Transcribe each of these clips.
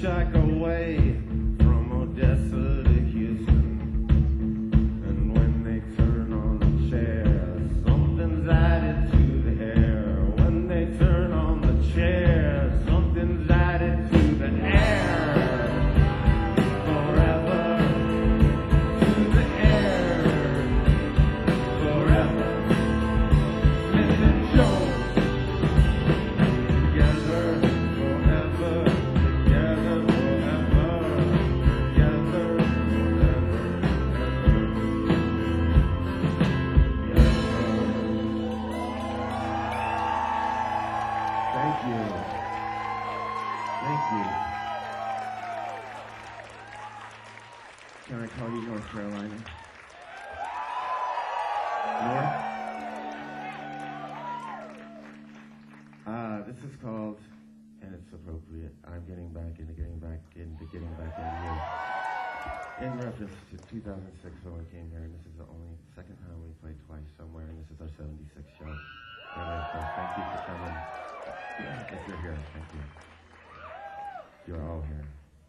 hitchhike away from Odessa to Houston. And when they turn on the chair, something's added to the hair. When they turn on the chair, something's added to the air. Forever to the air. Forever. Smith and Jones. Together, forever. Together, forever. Together, forever. Thank you. Thank you. Can I call you North Carolina? North? This is called, and it's appropriate, I'm getting back into you. In reference to 2006 when we came here, and this is the only second time we played twice somewhere, and this is our 76th show. And thank you for coming. If you're here, thank you. You're all here.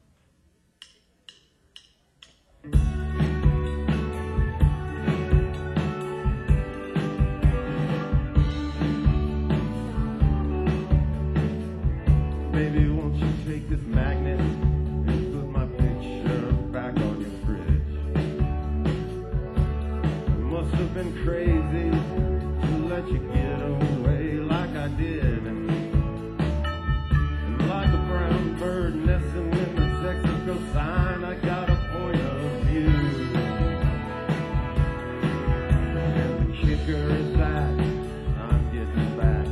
Baby, won't you take this magnet and put my picture back on your fridge? It must have been crazy to let you get away like I did. And like a brown bird nesting in the Texaco sign, I got a point of view. And the kicker is that I'm getting back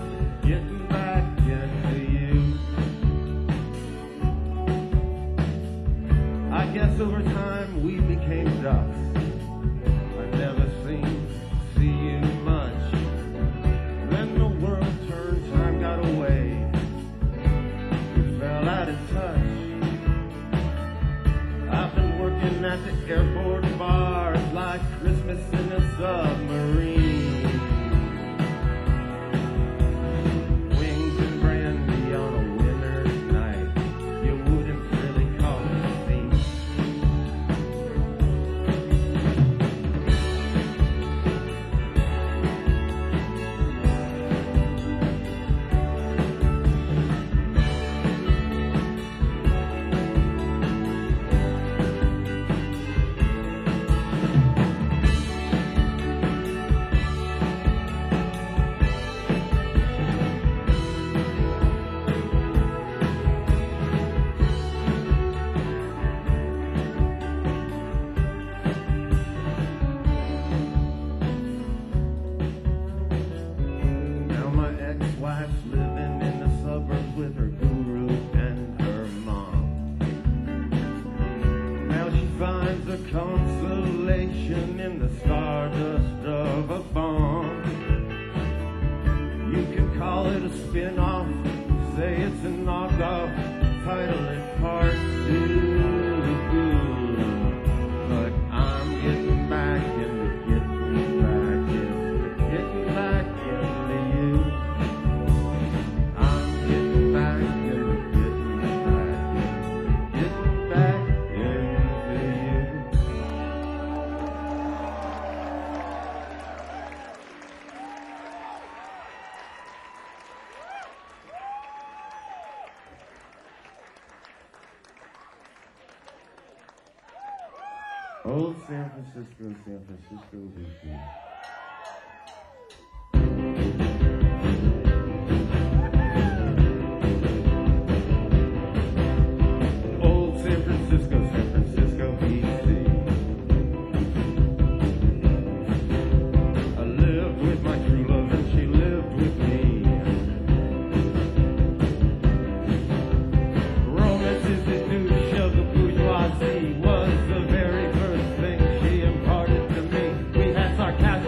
into you. I guess over time we became ducks. I never seemed to see you much. Then the world turned, time got away. We fell out of touch. I've been working at the airport bars like Christmas in a submarine. Wings and brandy on a winter's night. You wouldn't really call it a scene. Now my ex-wife's living in the suburbs with her guru and her mom. Now she finds a consolation in the stardust of a bomb. You can call it a spin-off, say it's a knockoff, title it Part 2. But I'm getting back into you. I'm getting back into you. Old San Francisco, VP. Old San Francisco, VC. I lived with my true love and she lived with me. Romance is the douche of the bourgeoisie was the very first thing she imparted to me. We had sarcastic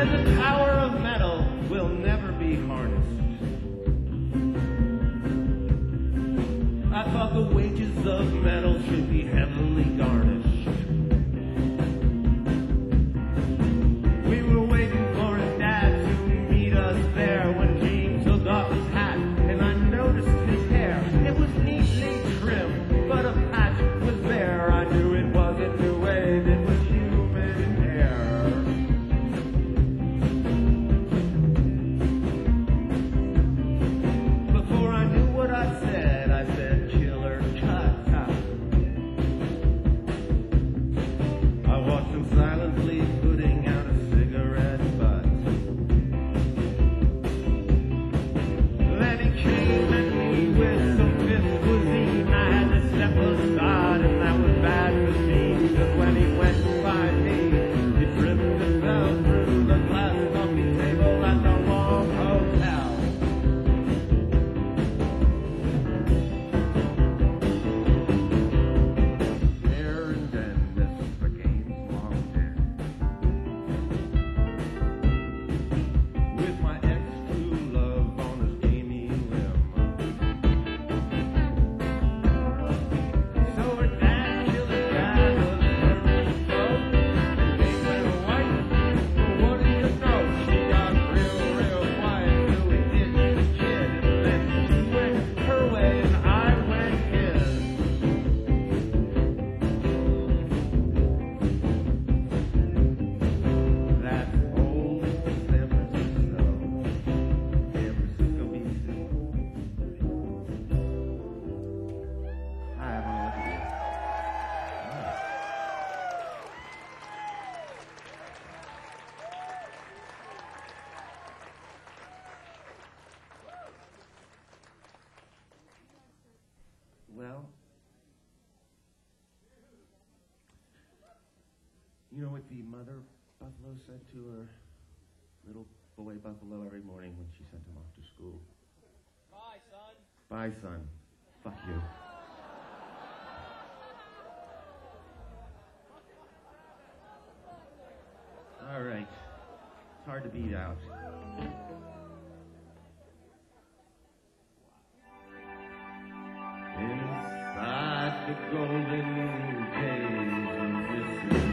said the power of metal will never be harnessed. I thought the wages of metal should be heavily garnished. We were waiting for his dad to meet us there when Gene took off his hat, and I noticed his hair. It was neatly trimmed, but a patch was there. I knew it wasn't New Wave, it was human hair. Before I knew what I said, killer, cut. I watched him silently putting out a cigarette butt. Then he came at me with some fifth cuisine. I had to step aside, and that was bad for me, because when he went by me, he tripped and fell through the glass coffee table at the wrong hotel. There and then, this became long dead. With my ex-true love on his gamey limb. So her dad killed a guy with her throat and gave her a wife. Well, what do you know? She got real quiet till we did his kid. And then she went her way and I went his. That's old San Francisco. San Francisco beats it. Hi, everyone. Well, you know what the mother buffalo said to her little boy buffalo every morning when she sent him off to school? Bye, son. Bye, son. Fuck you. All right. It's hard to beat out. Inside the golden days of Mississippi,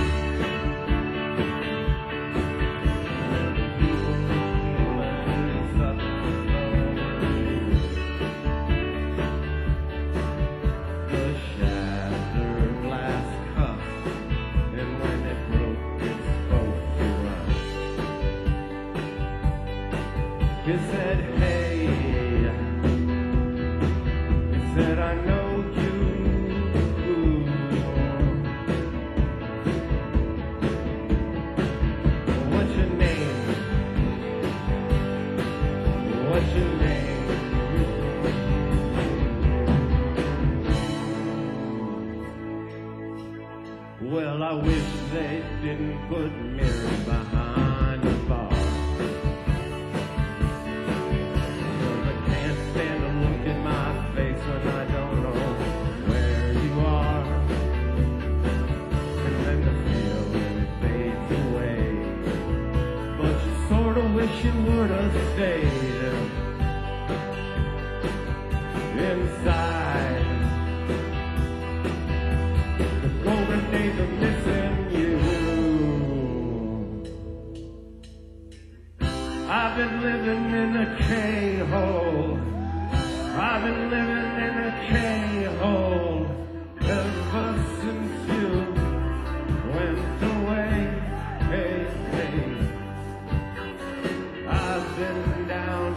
the shattered glass cup, and when it broke, it spoke to us. It said, hey, it said, I know you. What's your name? What's your name? Well, I wish they didn't put mirrors behind the bar. 'Cause I can't stand to look in my face when I don't know where you are. And then the feeling fades away. But you sort of wish it would have stayed inside. The golden days of missing you. I've been living in a K-hole. I've been living in a K-hole ever since you went away. Hey, hey. I've been down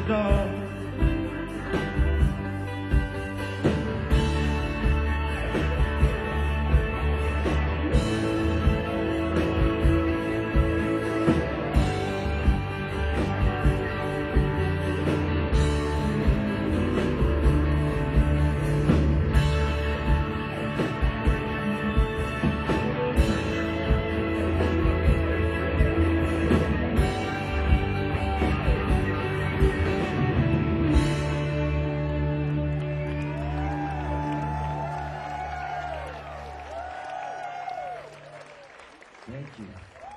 door. Thank you.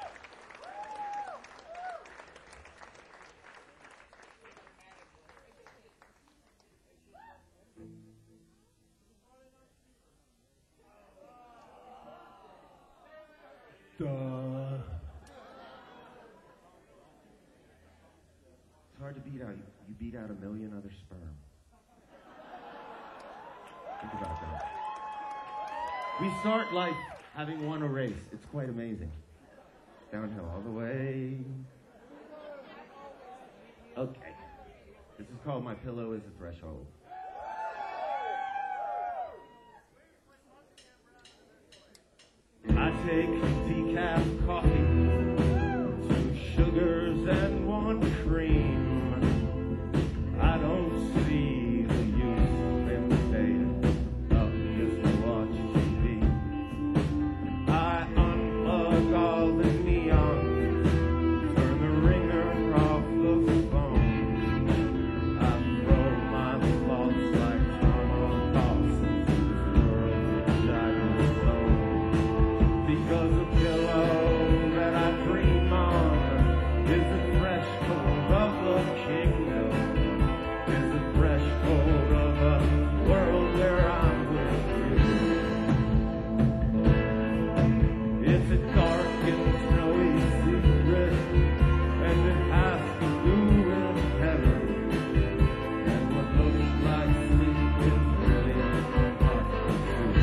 It's hard to beat out. You beat out a million other sperm. Think about that. We start life having won a race. It's quite amazing. Downhill all the way. Okay. This is called My Pillow is a Threshold. I take decaf coffee, 2 sugars and 1 cream. I don't see the use in staying up just to watch TV. I unplug all the neon, turn the ringer off the phone. I throw my thoughts like Tom Dawson to this world which I don't know. Because the pillow that I dream on is the threshold of the kingdom, is the threshold of a world where I'm with you. It's a dark and snowy secret, and it has to do with heaven. And what looks like sleep is really hard to do.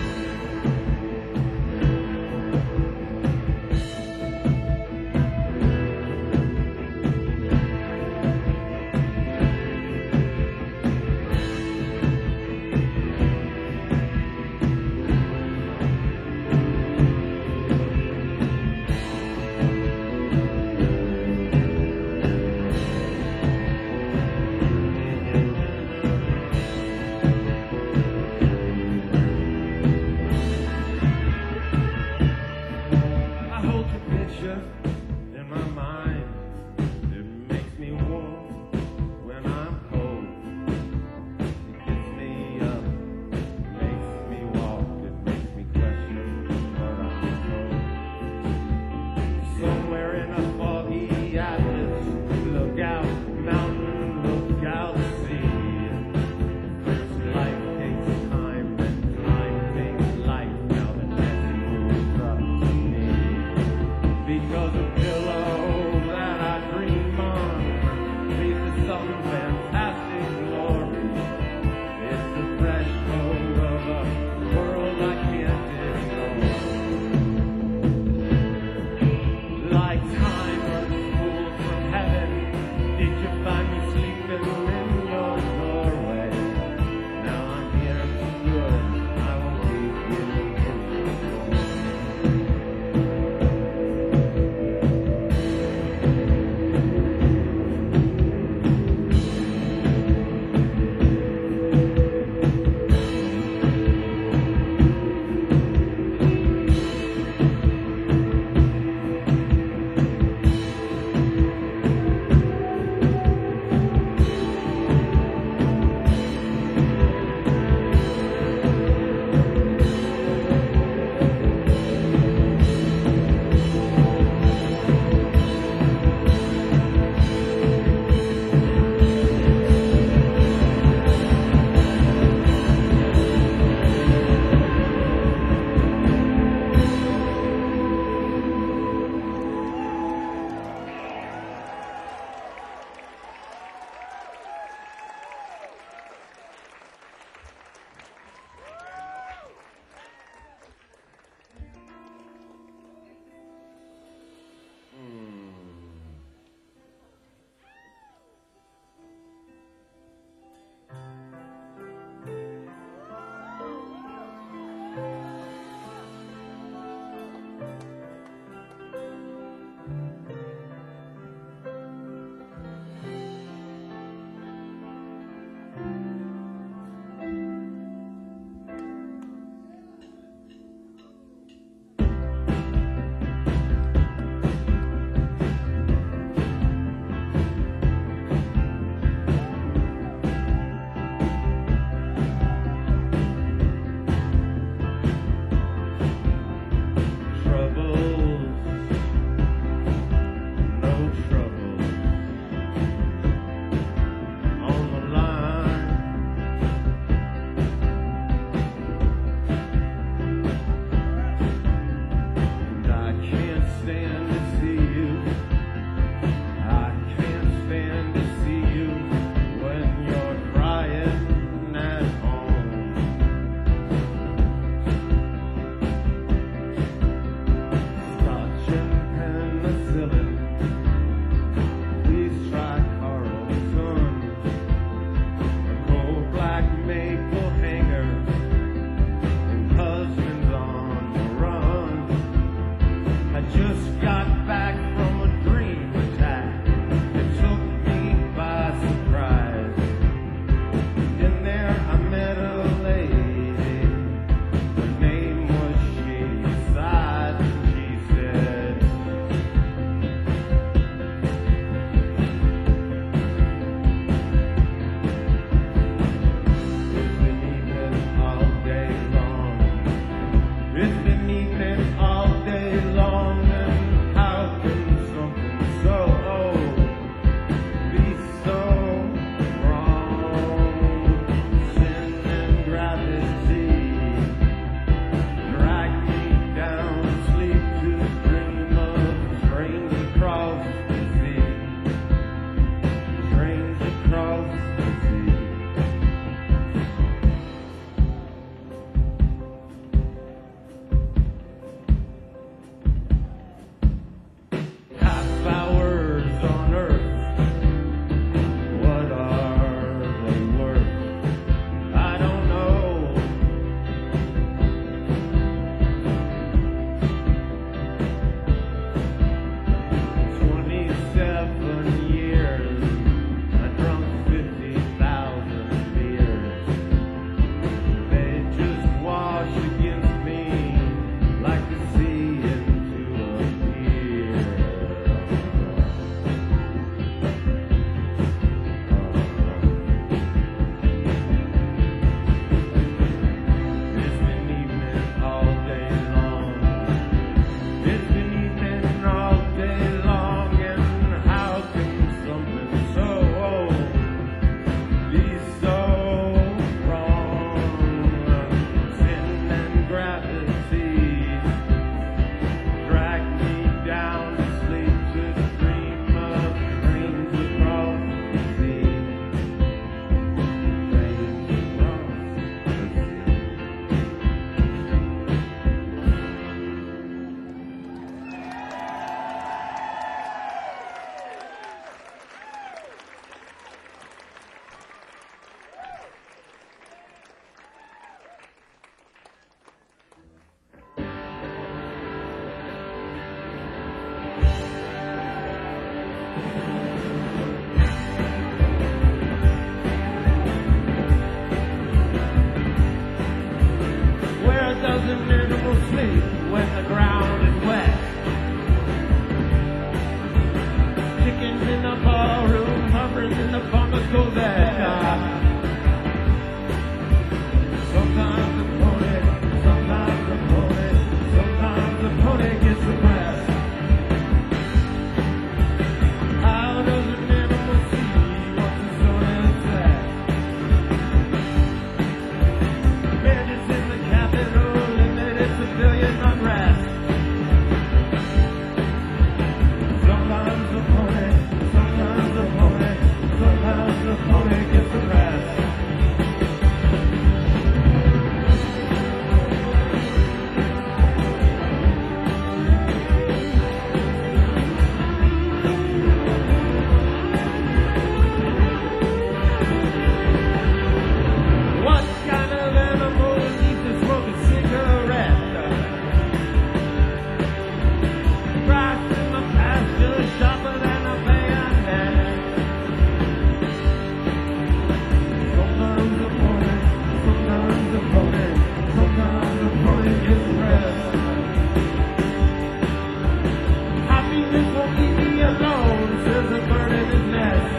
in his nest.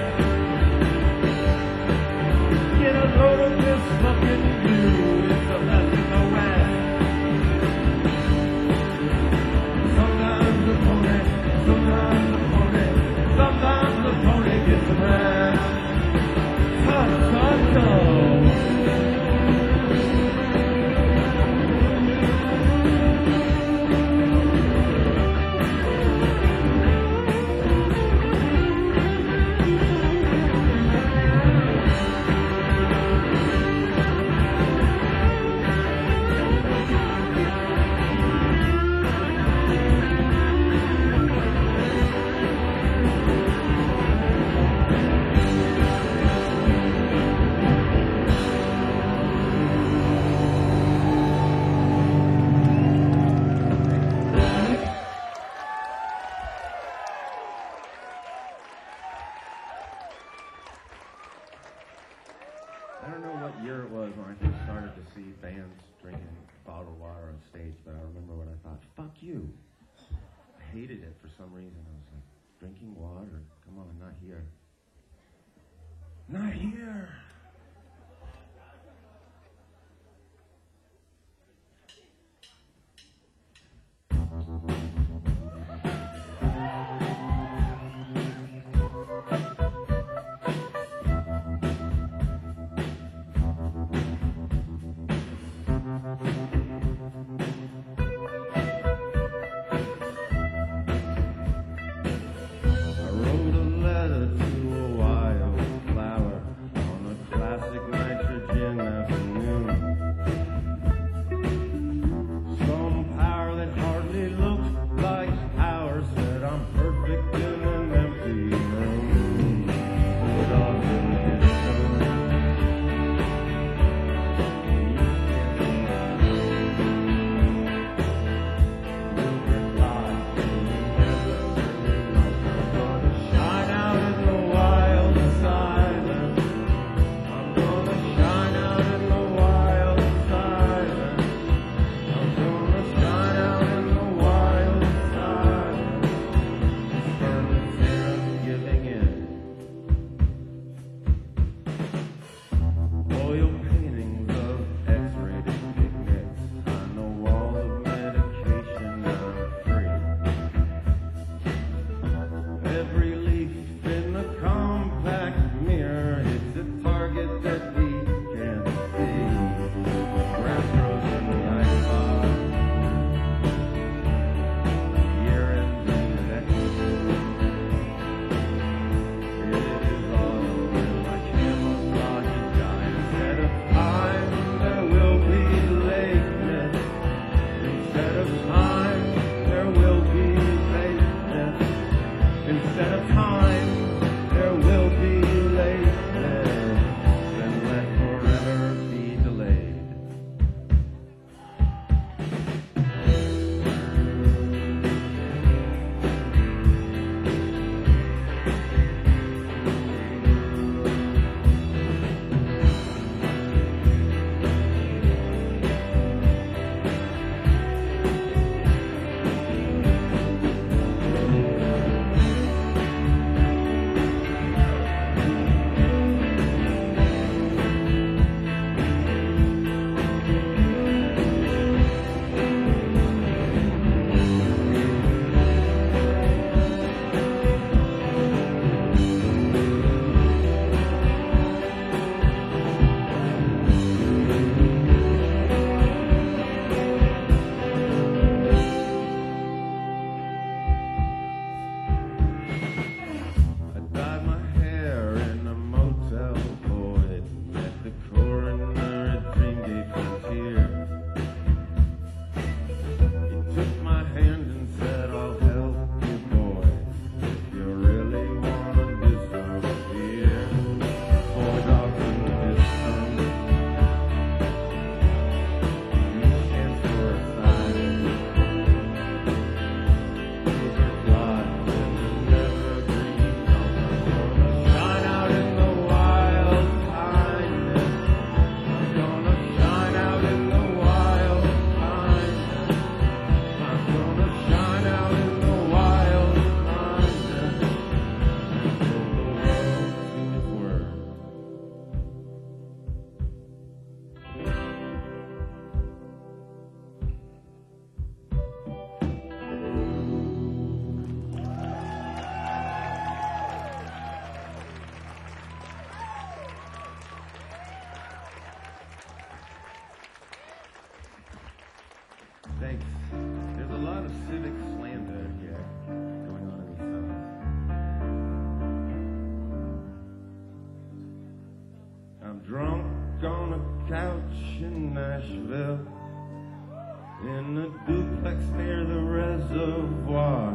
Get a load of this fucking view. It's a lesson in the West. Sometimes the pony, sometimes the pony, sometimes the pony gets the rest. I don't know what year it was when I first started to see bands drinking bottled water on stage, but I remember when I thought, fuck you. I hated it for some reason. I was like, drinking water? Come on, not here. Not here! I wrote a letter to a wildflower on a couch in Nashville, in a duplex near the reservoir.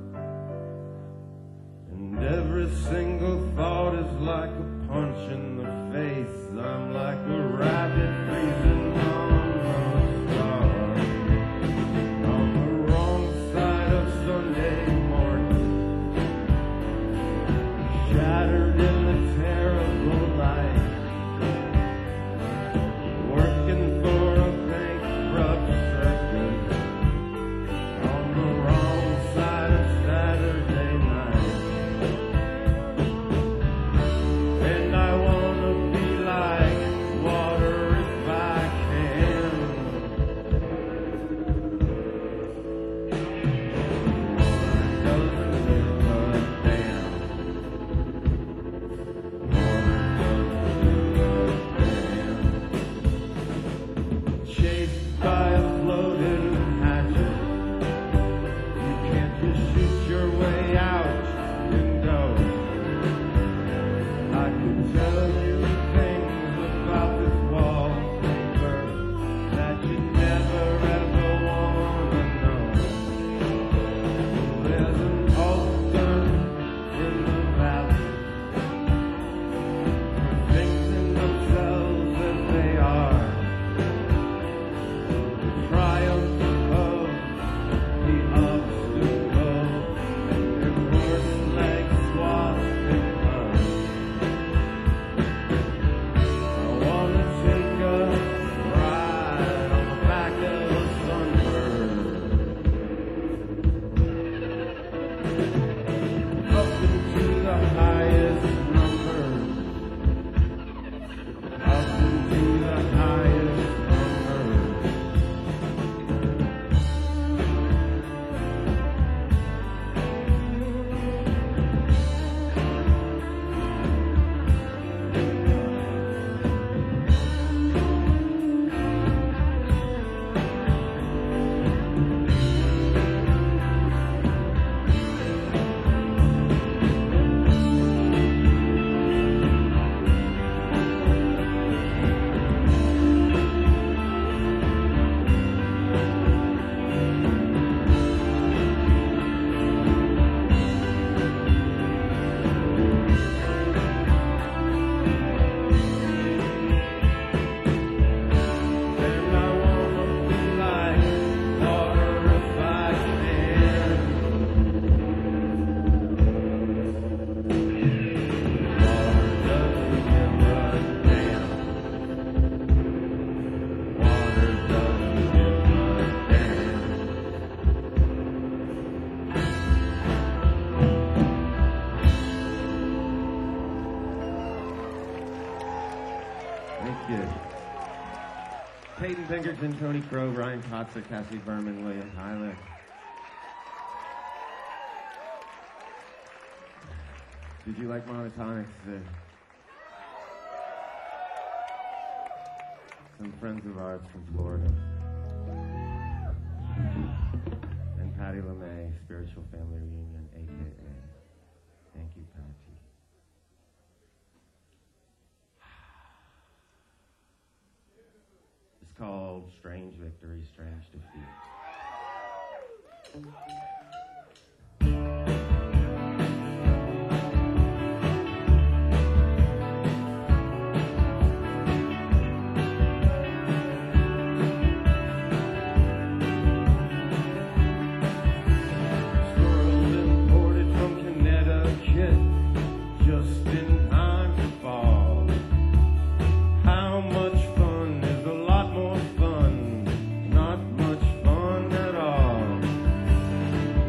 And every single thought is like a punch in the face. I'm like a rabbit freezing on the star. On the wrong side of Sunday morning, shattered in the terrible light, working for a bankrupt circus. On the wrong side of Saturday night. And I wanna be like water if I can. Water doesn't give a damn. Water doesn't give a damn. Chased by a floating hatchet, you can't just shoot your way out windows. I could tell you things about this wallpaper that you never ever wanna know. There's an altar in the valley for things in themselves as they are. The triumph of the obstacle and horse-leg swastikas. I wanna take a ride on the back of a sunbird, up into the highest numbers, up into the highest numbers. And I wanna be like water if I can. Water doesn't give a damn. Water doesn't give a damn. Thank you. Peyton Pinkerton, Tony Crow, Ryan Kotzer, Cassie Berman, William Tyler. Did you like Monotonics? Some friends of ours from Florida. And Patty LeMay, Spiritual Family Reunion, a.k.a. Thank you, Patty. It's called Strange Victory, Strange Defeat. Squirrels imported from Connecticut, just in time to fall. How much fun is a lot more fun? Not much fun at all.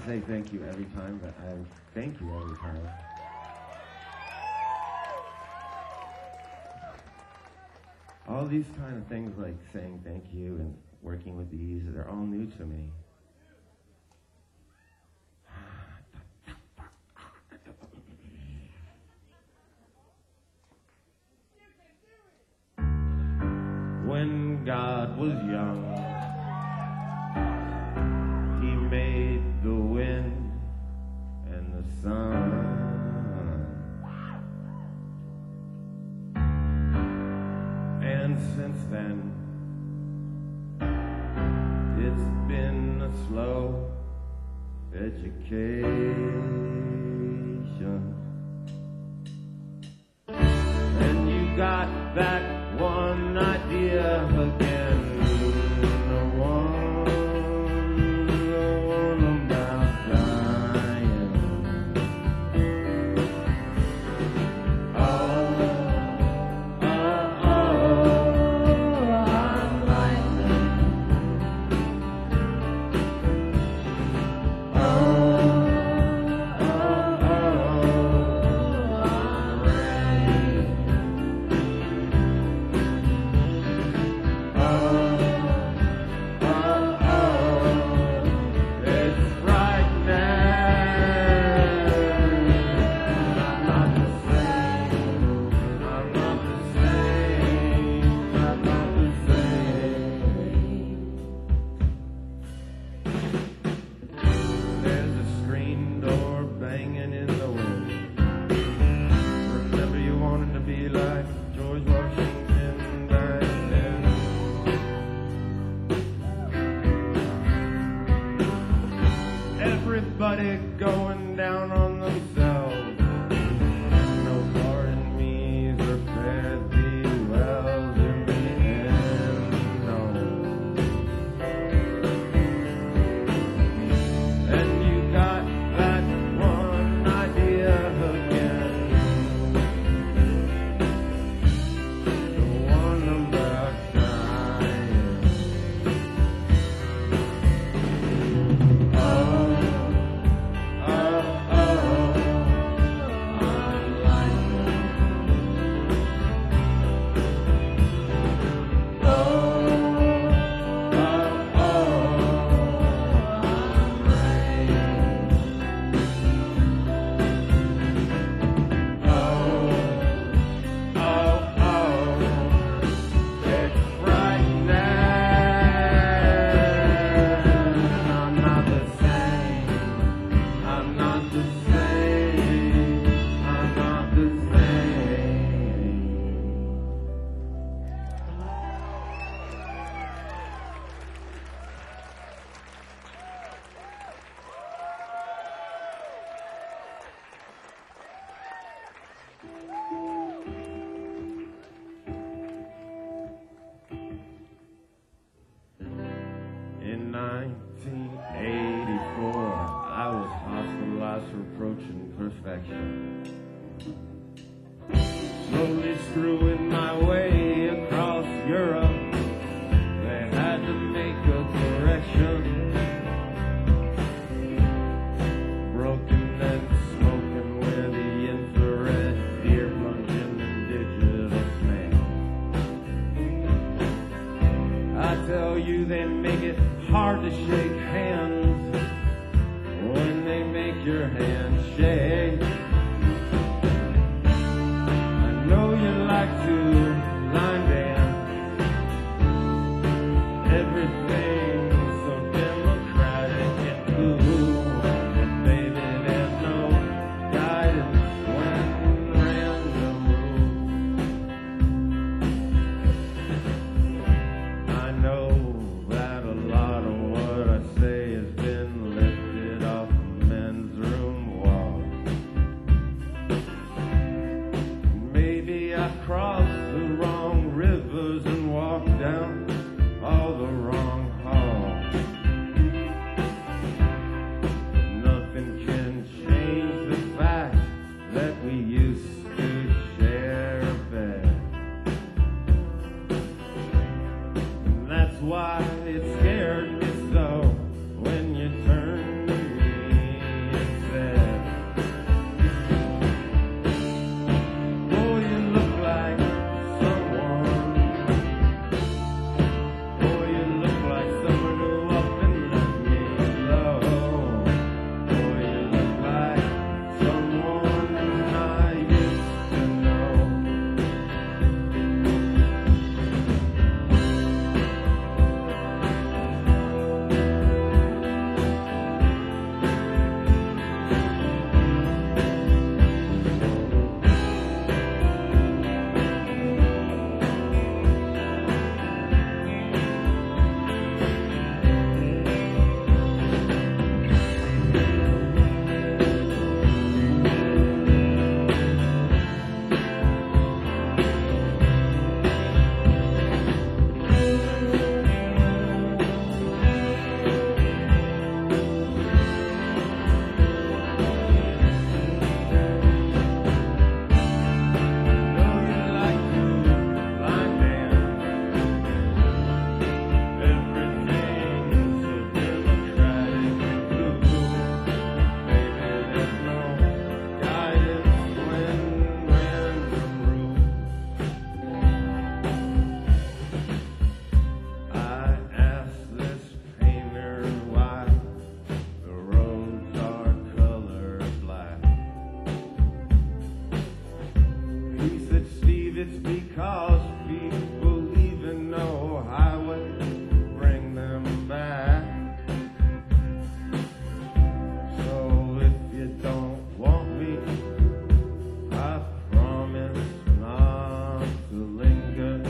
to say thank you every time, but I thank you every time. All these kind of things like saying thank you and working with these, they're all new to me. When God was young, He made the wind and the sun. And since then, it's been a slow education. And you got that one idea again, the one about dying. Oh, I'm lightning. I'm rain. It's right now. I'm not the same. I'm not the same. I'm not the same. There's a screen door banging in the wind. Remember you wanted to be like George Washington back then. Everybody going down on themselves. No pardon me's or fare thee wells in the end, no. And you got that one idea again, the one about dying. Oh, I'm lightning. Oh, I'm rain. It's right now. I'm not the same. I'm not the same. I'm not the same. In 1984, I was hospitalized for approaching perfection. Slowly screwing my way across Europe, they had to make a correction. Broken and smoking with the infrared deer plunging in digital snail. I tell you, they make it hard to shake hands when they make your hand shake. I know you like to it's because people leaving no highway bring them back. So if you don't want me, I promise not to linger.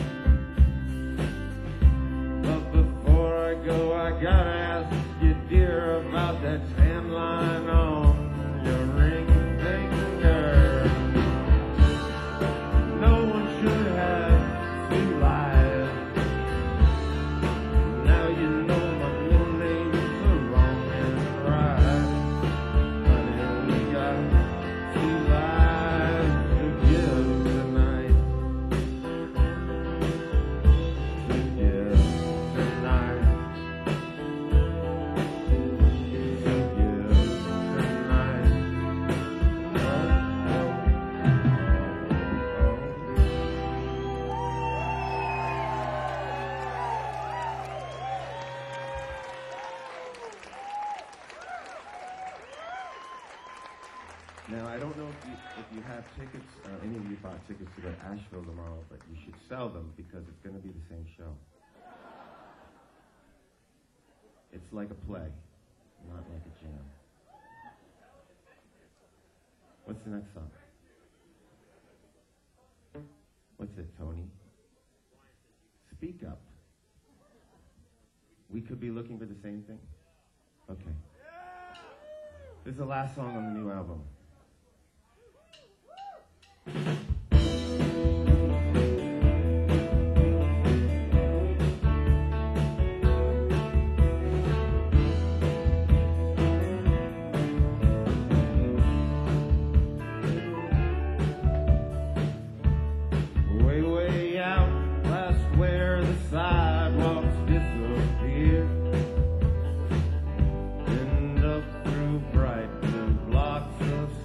But before I go, I gotta ask you, dear, about that tan line on your ring finger. No one should have two lives. Now you know my middle name's the wrong and right. Honey, we got two lives to give tonight. To give tonight. To give tonight. Now, I don't know if you have tickets, any of you bought tickets to go to Asheville tomorrow, but you should sell them because it's going to be the same show. It's like a play, not like a jam. What's the next song? What's it, Tony? Speak up. We could be looking for the same thing? Okay. This is the last song on the new album. Way, way out past where the sidewalks disappear, and up through bright blue blocks of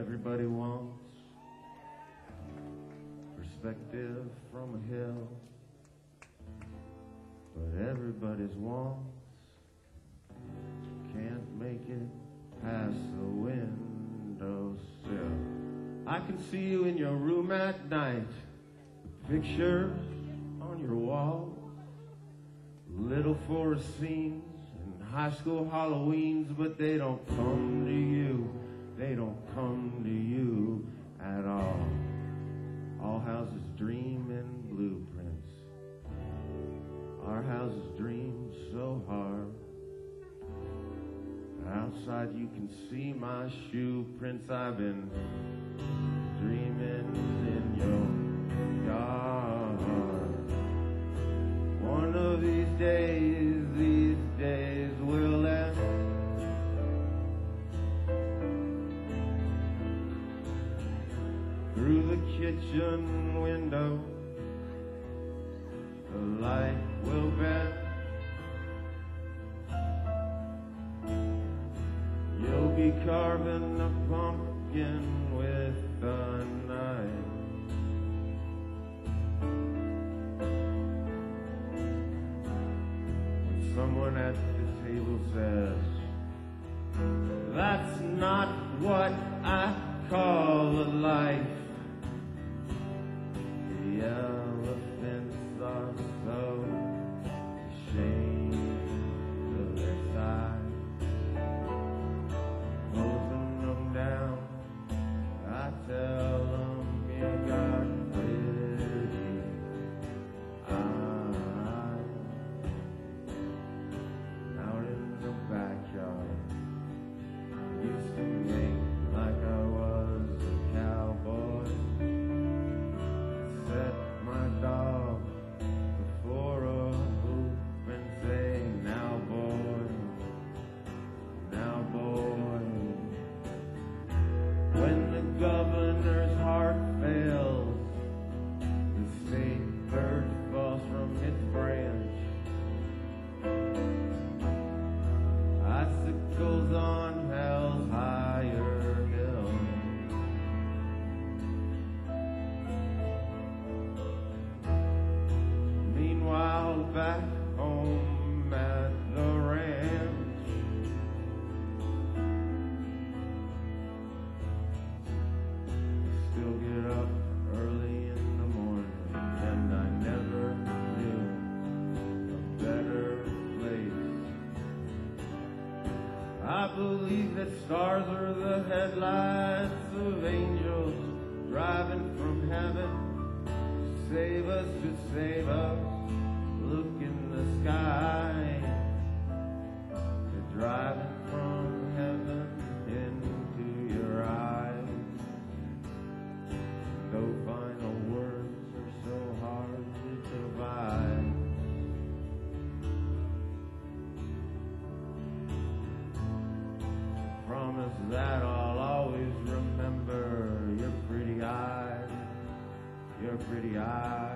Everybody wants perspective from a hill, but everybody's wants can't make it past the windowsill. I can see you in your room at night, with pictures on your wall, little forest scenes and high school Halloweens, but they don't come to you. They don't come to you at all. All houses dream in blueprints. Our houses dream so hard. Outside you can see my shoe prints. I've been dreaming in your yard. One of these days will end. Through the kitchen window, the light will bend. You'll be carving a pumpkin with a knife. When someone at the table says, that's not what I call a life. The elephants are so ashamed of their size. Closing them down, I tell them you got pretty eyes. Out in the backyard, used to make like I was a cowboy. Set my dog before a hoop and say, now boy, now boy. When the governor's heart fails, the state bird falls from its branch. Icicles on hell's higher hill. Meanwhile, back home at the ranch, still get up early in the morning, and I never knew a better place. I believe that stars are the headlights of angels driving from heaven. Save us, to save us. Look in the sky. They're driving from heaven into your eyes. Though final words are so hard to divide. Promise that I'll always remember your pretty eyes, your pretty eyes.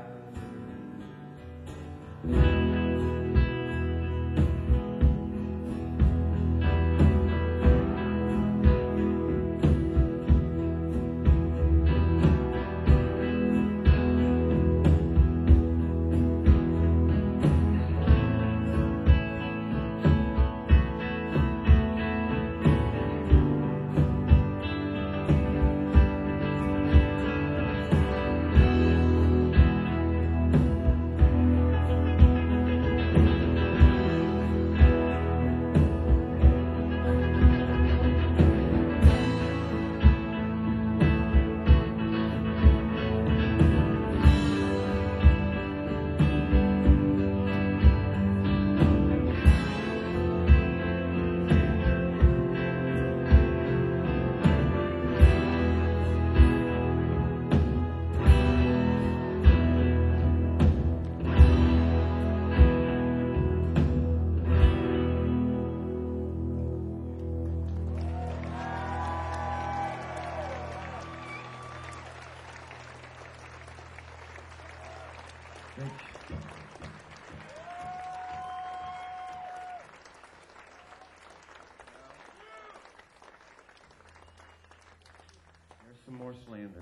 some more slander.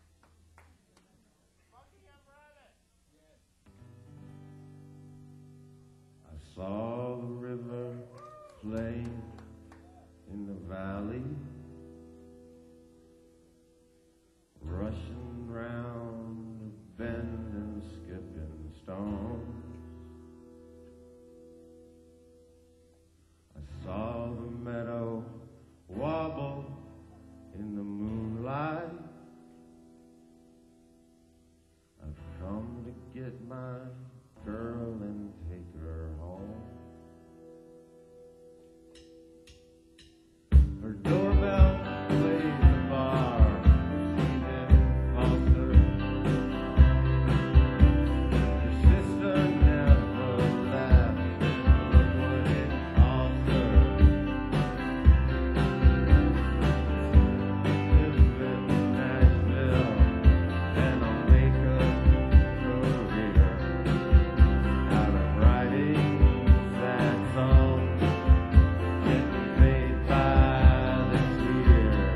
I saw the river play in the valley, rushing round the bend and skipping stones. I saw the meadow wobble in the moonlight. I've come to get my girl and take her home. Her doorbell plays the bar, Stephen Foster. Her sister never left, look what it cost her. Live in Nashville, and I'll make a career out of writing sad songs, getting paid by the tear.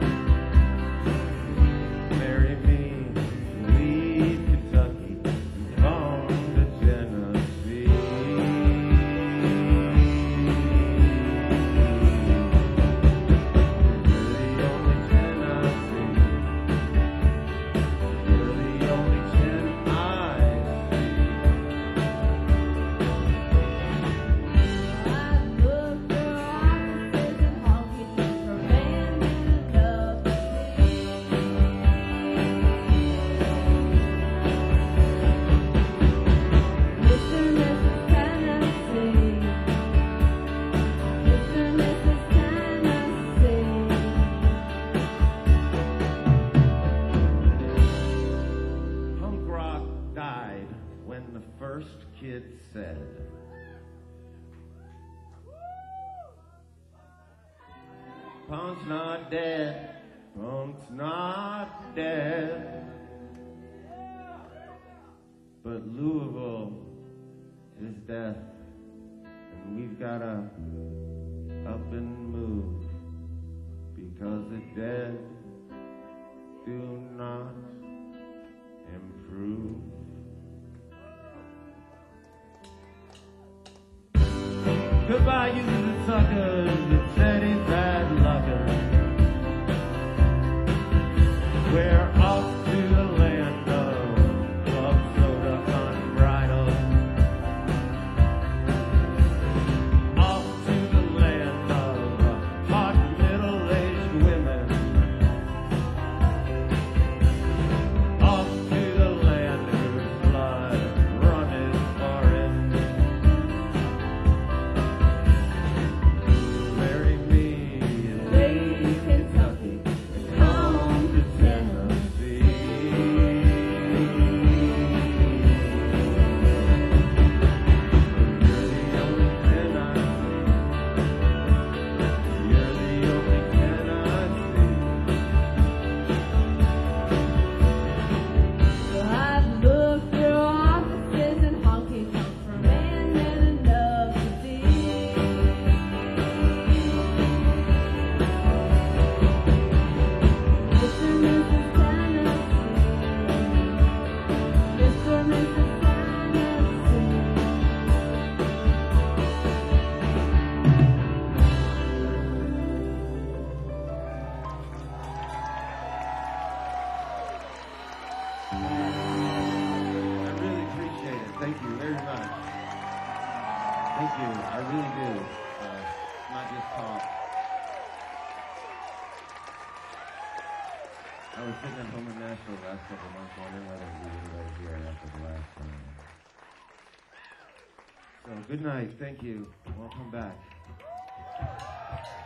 Marry me, leave Kentucky, and come to Tennessee. You're the only Tennessee. You're the only Ten I I've looked for offices and honky tonks for men and love to see. Mr. and Mrs. Tennessee. Mr. and Mrs. Tennessee. Punk rock died when the first kid said, "Punk's not dead, punk's not dead." But Louisville is death, and we've gotta up and move, because the dead do not improve. Goodbye, you the suckers that said he's bad luckers. We're off to the land of club soda unbridled. Off to the land of hot middle-aged women. Off to the land whose blood runneth foreign. Marry me, Leave Kentucky, home to Tennessee. You're the only Ten I see. You're the only Ten I see. So I've looked for offices and honky tonks for men and love to see. Mr. and Mrs. Tennessee. Mr. and Mrs. Tennessee. I really appreciate it. Thank you very much. Thank you. I really do. Not just talk. I was sitting at home in Nashville the last couple of months wondering whether we would go here after the last time. So good night. Thank you. Welcome back.